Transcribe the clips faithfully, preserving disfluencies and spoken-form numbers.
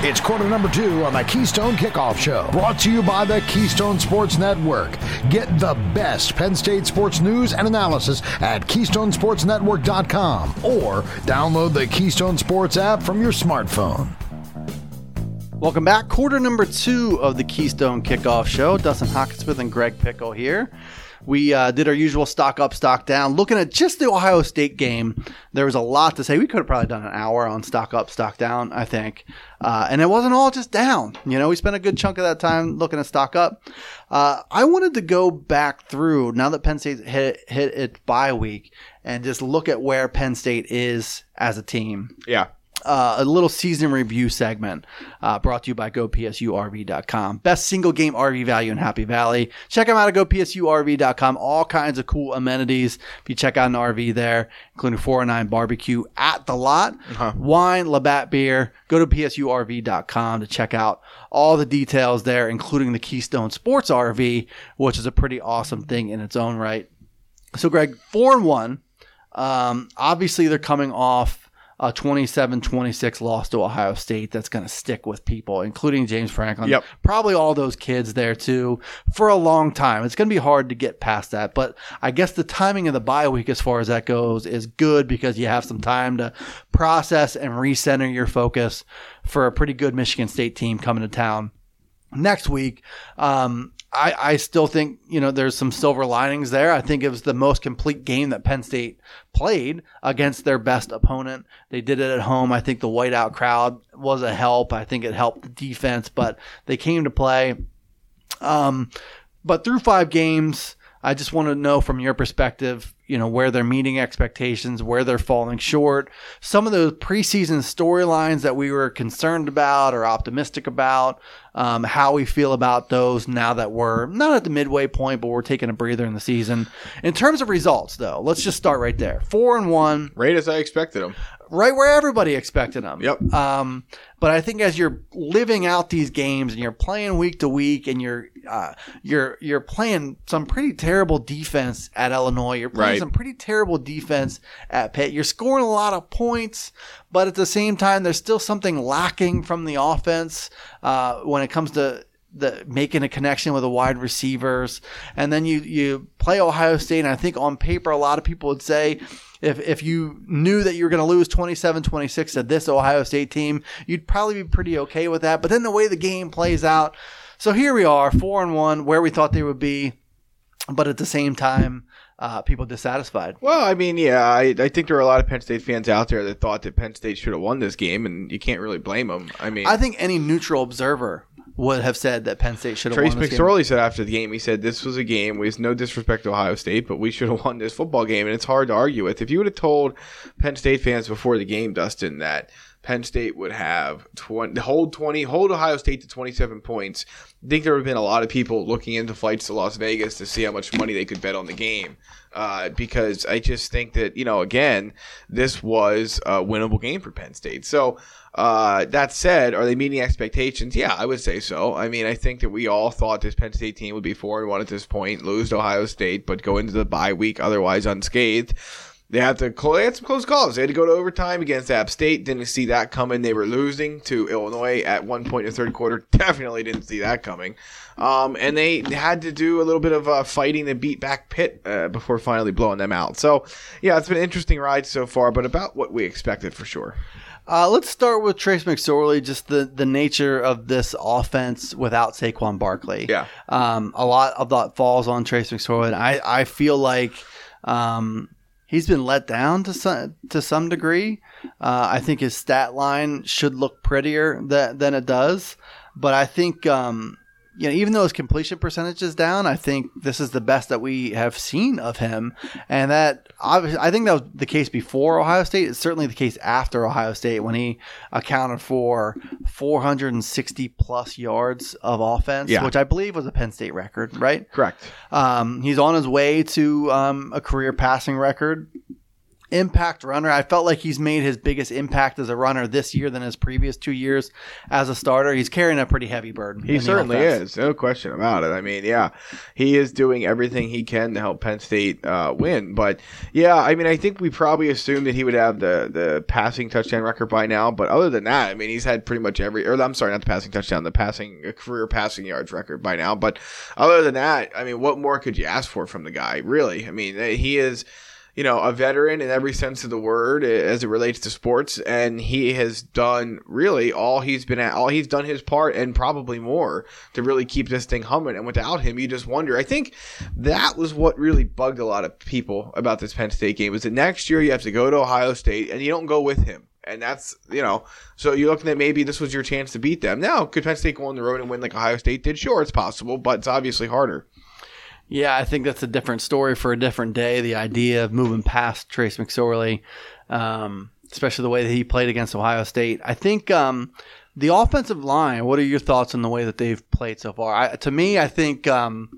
It's quarter number two on the Keystone Kickoff Show, brought to you by the Keystone Sports Network. Get the best Penn State sports news and analysis at keystone sports network dot com or download the Keystone Sports app from your smartphone. Welcome back. Quarter number two of the Keystone Kickoff Show. Dustin Hawkinsmith and Greg Pickle here. We uh, did our usual stock up, stock down. Looking at just the Ohio State game, there was a lot to say. We could have probably done an hour on stock up, stock down, I think. Uh, and it wasn't all just down. You know, we spent a good chunk of that time looking at stock up. Uh, I wanted to go back through, now that Penn State hit, hit its bye week, and just look at where Penn State is as a team. Yeah. Uh, a little season review segment uh, brought to you by go P S U R V dot com. Best single game R V value in Happy Valley. Check them out at go P S U R V dot com. All kinds of cool amenities if you check out an R V there, including four oh nine barbecue at the lot, uh-huh. wine, Labatt beer. Go to P S U R V dot com to check out all the details there, including the Keystone Sports R V, which is a pretty awesome thing in its own right. So, Greg, four and one. Um, obviously, they're coming off a twenty-seven twenty-six loss to Ohio State that's going to stick with people, including James Franklin. Yep. Probably all those kids there, too, for a long time. It's going to be hard to get past that. But I guess the timing of the bye week as far as that goes is good because you have some time to process and recenter your focus for a pretty good Michigan State team coming to town next week. Um, I, I still think, you know, there's some silver linings there. I think it was the most complete game that Penn State played against their best opponent. They did it at home. I think the whiteout crowd was a help. I think it helped the defense, but they came to play. Um, but through five games, I just want to know from your perspective, you know, where they're meeting expectations, where they're falling short. Some of those preseason storylines that we were concerned about or optimistic about, um, how we feel about those now that we're not at the midway point, but we're taking a breather in the season. In terms of results, though, let's just start right there. Four and one. Right as I expected them. Right where everybody expected them. Yep. Um, but I think as you're living out these games and you're playing week to week and you're uh, you're you're playing some pretty terrible defense at Illinois, you're playing right. some pretty terrible defense at Pitt. You're scoring a lot of points, but at the same time, there's still something lacking from the offense uh, when it comes to the making a connection with the wide receivers. And then you you play Ohio State, and I think on paper, a lot of people would say, If if you knew that you were going to lose twenty-seven twenty-six to this Ohio State team, you'd probably be pretty okay with that. But then the way the game plays out, so here we are, four and one, where we thought they would be, but at the same time, uh, people dissatisfied. Well, I mean, yeah, I, I think there are a lot of Penn State fans out there that thought that Penn State should have won this game, and you can't really blame them. I mean, I think any neutral observer would have said that Penn State should have Trace won this McSorley game. said after the game, he said this was a game with no disrespect to Ohio State, but we should have won this football game, and it's hard to argue with. If you would have told Penn State fans before the game, Dustin, that Penn State would have twenty, hold twenty, hold Ohio State to twenty-seven points, I think there would have been a lot of people looking into flights to Las Vegas to see how much money they could bet on the game. Uh, because I just think that, you know, again, this was a winnable game for Penn State. So, uh, that said, are they meeting expectations? Yeah, I would say so. I mean, I think that we all thought this Penn State team would be four and one at this point, lose to Ohio State, but go into the bye week otherwise unscathed. They had to they had some close calls. They had to go to overtime against App State. Didn't see that coming. They were losing to Illinois at one point in the third quarter. Definitely didn't see that coming. Um, and they had to do a little bit of uh, fighting to beat back Pitt uh, before finally blowing them out. So, yeah, it's been an interesting ride so far, but about what we expected for sure. Uh, let's start with Trace McSorley, just the, the nature of this offense without Saquon Barkley. Yeah. Um, a lot of that falls on Trace McSorley, and I, I feel like um, he's been let down to some, to some degree. Uh, I think his stat line should look prettier th- than it does, but I think um, you know, even though his completion percentage is down, I think this is the best that we have seen of him. And that obviously, I think that was the case before Ohio State. It's certainly the case after Ohio State when he accounted for four hundred sixty plus yards of offense, yeah. which I believe was a Penn State record, right? Correct. Um, he's on his way to um, a career passing record. impact runner. I felt like he's made his biggest impact as a runner this year than his previous two years as a starter. He's carrying a pretty heavy burden. He certainly is. No question about it. I mean, yeah, he is doing everything he can to help Penn State uh, win. But, yeah, I mean, I think we probably assumed that he would have the, the passing touchdown record by now. But other than that, I mean, he's had pretty much every – or I'm sorry, not the passing touchdown, the passing career passing yards record by now. But other than that, I mean, what more could you ask for from the guy, really? I mean, he is – you know, a veteran in every sense of the word as it relates to sports, and he has done really all he's been at, all he's done his part and probably more to really keep this thing humming. And without him, you just wonder. I think that was what really bugged a lot of people about this Penn State game, was that next year you have to go to Ohio State and you don't go with him. And that's, you know, so you're looking at maybe this was your chance to beat them. Now, could Penn State go on the road and win like Ohio State did? Sure, it's possible, but it's obviously harder. Yeah, I think that's a different story for a different day. The idea of moving past Trace McSorley, um, especially the way that he played against Ohio State. I think um, the offensive line, what are your thoughts on the way that they've played so far? I, to me, I think, um,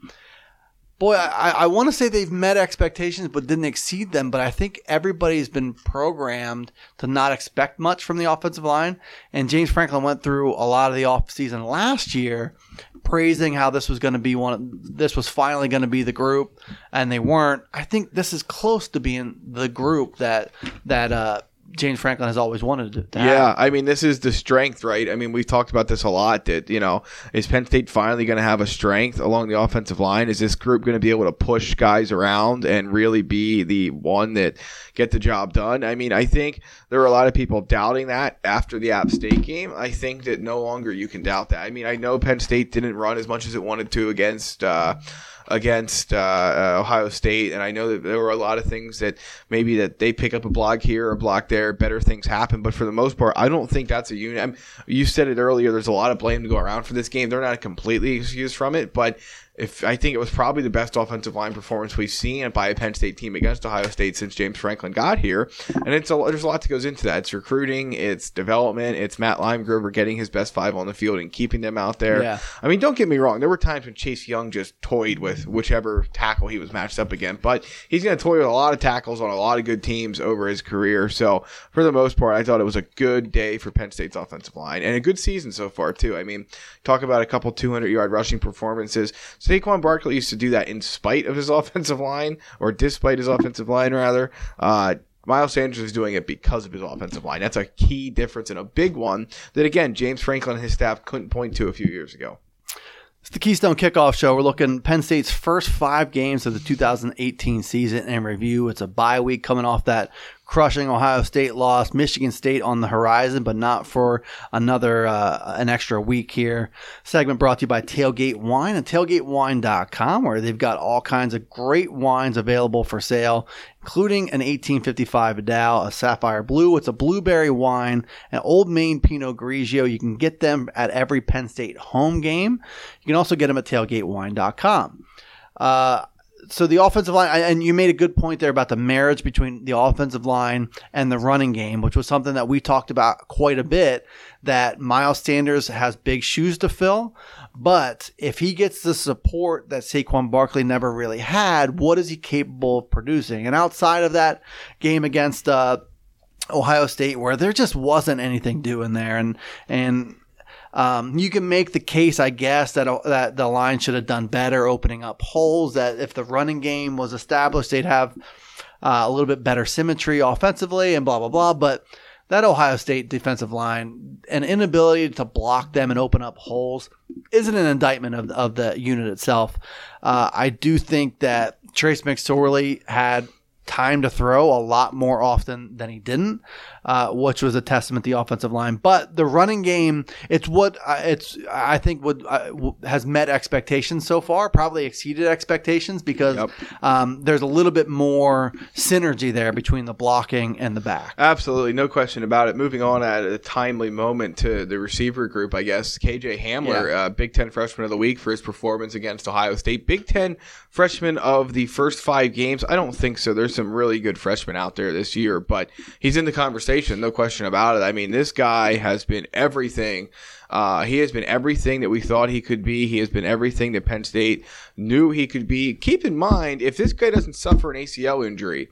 boy, I, I want to say they've met expectations but didn't exceed them. But I think everybody's been programmed to not expect much from the offensive line. And James Franklin went through a lot of the offseason last year praising how this was going to be one, this was finally going to be the group, and they weren't. I think this is close to being the group that that uh, James Franklin has always wanted to, to have. Yeah, I mean, this is the strength, right? I mean, we've talked about this a lot, that, you know, is Penn State finally going to have a strength along the offensive line? Is this group going to be able to push guys around and really be the one that get the job done? I mean, I think there were a lot of people doubting that after the App State game. I think that no longer you can doubt that. I mean, I know Penn State didn't run as much as it wanted to against uh, against uh, uh, Ohio State, and I know that there were a lot of things that maybe that they pick up a block here or a block there, better things happen. But for the most part, I don't think that's a unit. I'm, you said it earlier, there's a lot of blame to go around for this game. They're not completely excused from it, but If I think it was probably the best offensive line performance we've seen by a Penn State team against Ohio State since James Franklin got here. And it's a, there's a lot that goes into that. It's recruiting, it's development, it's Matt Limegrover getting his best five on the field and keeping them out there. Yeah. I mean, don't get me wrong. There were times when Chase Young just toyed with whichever tackle he was matched up against. But he's going to toy with a lot of tackles on a lot of good teams over his career. So for the most part, I thought it was a good day for Penn State's offensive line and a good season so far too. I mean, talk about a couple two hundred yard rushing performances. Saquon Barkley used to do that in spite of his offensive line, or despite his offensive line, rather. Uh, Miles Sanders is doing it because of his offensive line. That's a key difference and a big one that, again, James Franklin and his staff couldn't point to a few years ago. It's the Keystone Kickoff Show. We're looking at Penn State's first five games of the two thousand eighteen season in review. It's a bye week coming off that crushing Ohio State loss. Michigan State on the horizon, but not for another uh, an extra week here. Segment brought to you by Tailgate Wine and tailgate wine dot com, where they've got all kinds of great wines available for sale, including an eighteen fifty-five Vidal, a Sapphire Blue. It's a blueberry wine, an Old Maine Pinot Grigio. You can get them at every Penn State home game. You can also get them at tailgate wine dot com. Uh, So the offensive line, and you made a good point there about the marriage between the offensive line and the running game, which was something that we talked about quite a bit, that Miles Sanders has big shoes to fill. But if he gets the support that Saquon Barkley never really had, what is he capable of producing? And outside of that game against uh, Ohio State, where there just wasn't anything doing there, and and Um, you can make the case, I guess, that that the line should have done better opening up holes, that if the running game was established, they'd have uh, a little bit better symmetry offensively and blah, blah, blah. But that Ohio State defensive line, an inability to block them and open up holes, isn't an indictment of, of the unit itself. Uh, I do think that Trace McSorley had time to throw a lot more often than he didn't, uh, which was a testament to the offensive line. But the running game, it's what uh, it's I think would uh, has met expectations so far, probably exceeded expectations, because yep. um, there's a little bit more synergy there between the blocking and the back. Absolutely, no question about it. Moving on at a timely moment to the receiver group, I guess. K J Hamler, yeah. uh, Big Ten Freshman of the Week for his performance against Ohio State. Big Ten Freshman of the first five games? I don't think so. There's some really good freshmen out there this year, but he's in the conversation, no question about it. I mean, this guy has been everything. Uh, he has been everything that we thought he could be. He has been everything that Penn State knew he could be. Keep in mind, if this guy doesn't suffer an A C L injury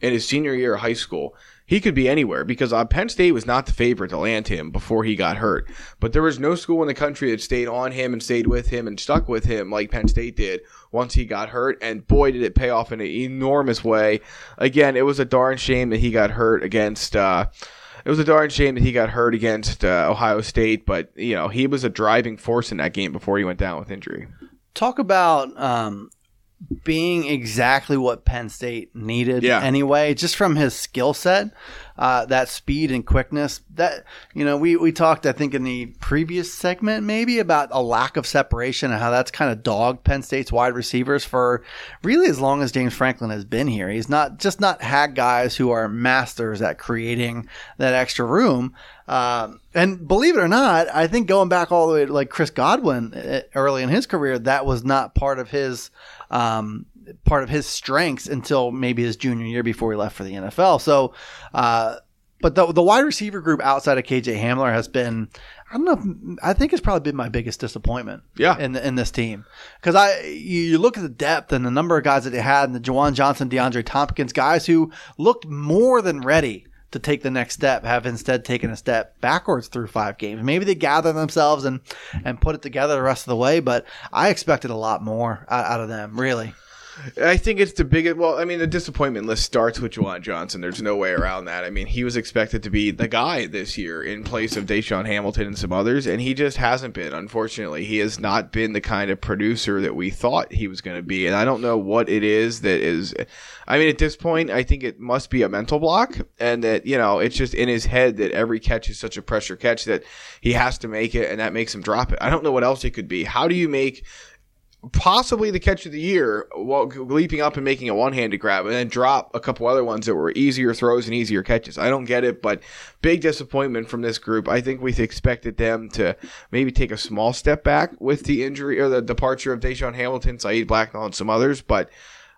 in his senior year of high school, he could be anywhere because uh, Penn State was not the favorite to land him before he got hurt. But there was no school in the country that stayed on him and stayed with him and stuck with him like Penn State did once he got hurt. And boy, did it pay off in an enormous way. Again, it was a darn shame that he got hurt against uh, – It was a darn shame that he got hurt against uh, Ohio State, but you know he was a driving force in that game before he went down with injury. Talk about um, being exactly what Penn State needed yeah. anyway, just from his skill set, uh, that speed and quickness. That you know, we we talked I think in the previous segment maybe about a lack of separation and how that's kind of dogged Penn State's wide receivers for really as long as James Franklin has been here. He's not just not had guys who are masters at creating that extra room. Um, and believe it or not, I think going back all the way to like Chris Godwin early in his career, that was not part of his um, part of his strengths until maybe his junior year before he left for the N F L. So, uh, but the the wide receiver group outside of K J Hamler has been, I don't know, I think it's probably been my biggest disappointment. Yeah. in the, in this team, because I you, you look at the depth and the number of guys that they had, and the Juwan Johnson, DeAndre Tompkins, guys who looked more than ready to take the next step, have instead taken a step backwards through five games. Maybe they gather themselves and, and put it together the rest of the way, but I expected a lot more out, out of them, really. I think it's the biggest. Well, I mean, the disappointment list starts with Juwan Johnson. There's no way around that. I mean, he was expected to be the guy this year in place of Deshaun Hamilton and some others, and he just hasn't been, unfortunately. He has not been the kind of producer that we thought he was going to be, and I don't know what it is that is. I mean, at this point, I think it must be a mental block, and that, you know, it's just in his head that every catch is such a pressure catch that he has to make it, and that makes him drop it. I don't know what else it could be. How do you make possibly the catch of the year while leaping up and making a one-handed grab and then drop a couple other ones that were easier throws and easier catches? I don't get it, but big disappointment from this group. I think we expected them to maybe take a small step back with the injury or the departure of Deshaun Hamilton, Saeed Blacknall, and some others, but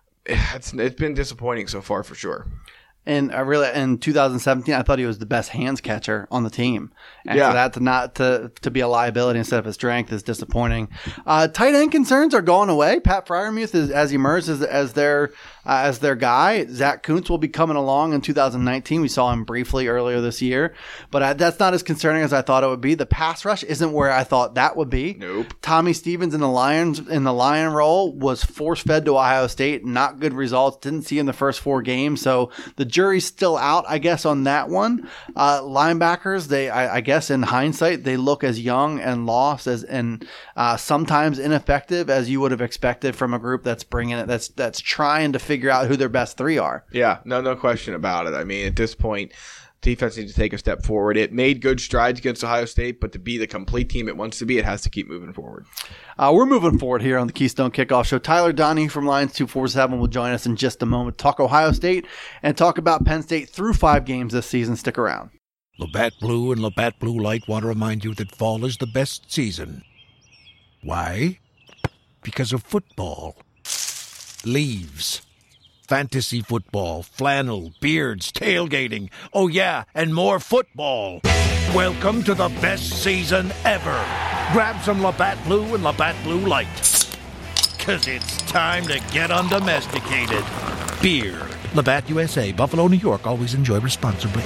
it's, it's been disappointing so far for sure. And I really, in two thousand seventeen, I thought he was the best hands catcher on the team. And yeah. for that to not to, to be a liability instead of a strength is disappointing. Uh, tight end concerns are going away. Pat Freiermuth is, has emerged as, as their uh, as their guy. Zach Kuntz will be coming along in two thousand nineteen. We saw him briefly earlier this year, but I, that's not as concerning as I thought it would be. The pass rush isn't where I thought that would be. Nope. Tommy Stevens in the Lions in the Lion role was force fed to Ohio State. Not good results. Didn't see him the first four games. So the jury's still out, I guess, on that one. Uh, linebackers, they, I, I guess, in hindsight, they look as young and lost as and uh, sometimes ineffective as you would have expected from a group that's bringing it, that's that's trying to figure out who their best three are. Yeah, no, no question about it. I mean, at this point, defense needs to take a step forward. It made good strides against Ohio State, but to be the complete team it wants to be, it has to keep moving forward. Uh, we're moving forward here on the Keystone Kickoff Show. Tyler Donahue from Lions two forty-seven will join us in just a moment, talk Ohio State and talk about Penn State through five games this season. Stick around. Labatt Blue and Labatt Blue Light want to remind you that fall is the best season. Why? Because of football. Leaves. Fantasy football, flannel, beards, tailgating. Oh, yeah, and more football. Welcome to the best season ever. Grab some Labatt Blue and Labatt Blue Light. Because it's time to get undomesticated. Beer. Labatt U S A, Buffalo, New York. Always enjoy responsibly.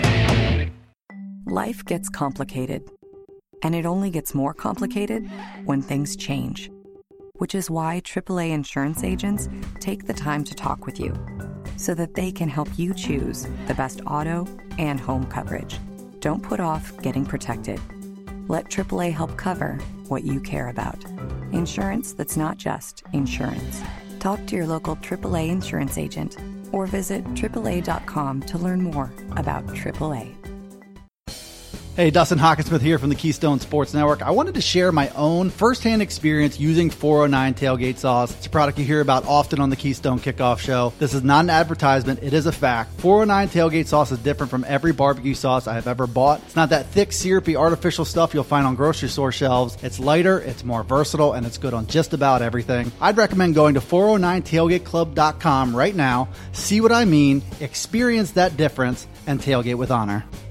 Life gets complicated. And it only gets more complicated when things change. Which is why triple A insurance agents take the time to talk with you so that they can help you choose the best auto and home coverage. Don't put off getting protected. Let triple A help cover what you care about. Insurance that's not just insurance. Talk to your local triple A insurance agent or visit triple A dot com to learn more about triple A. Hey, Dustin Hockensmith here from the Keystone Sports Network. I wanted to share my own firsthand experience using four oh nine Tailgate Sauce. It's a product you hear about often on the Keystone Kickoff Show. This is not an advertisement. It is a fact. four oh nine Tailgate Sauce is different from every barbecue sauce I have ever bought. It's not that thick, syrupy, artificial stuff you'll find on grocery store shelves. It's lighter, it's more versatile, and it's good on just about everything. I'd recommend going to four oh nine tailgate club dot com right now, see what I mean, experience that difference, and tailgate with honor.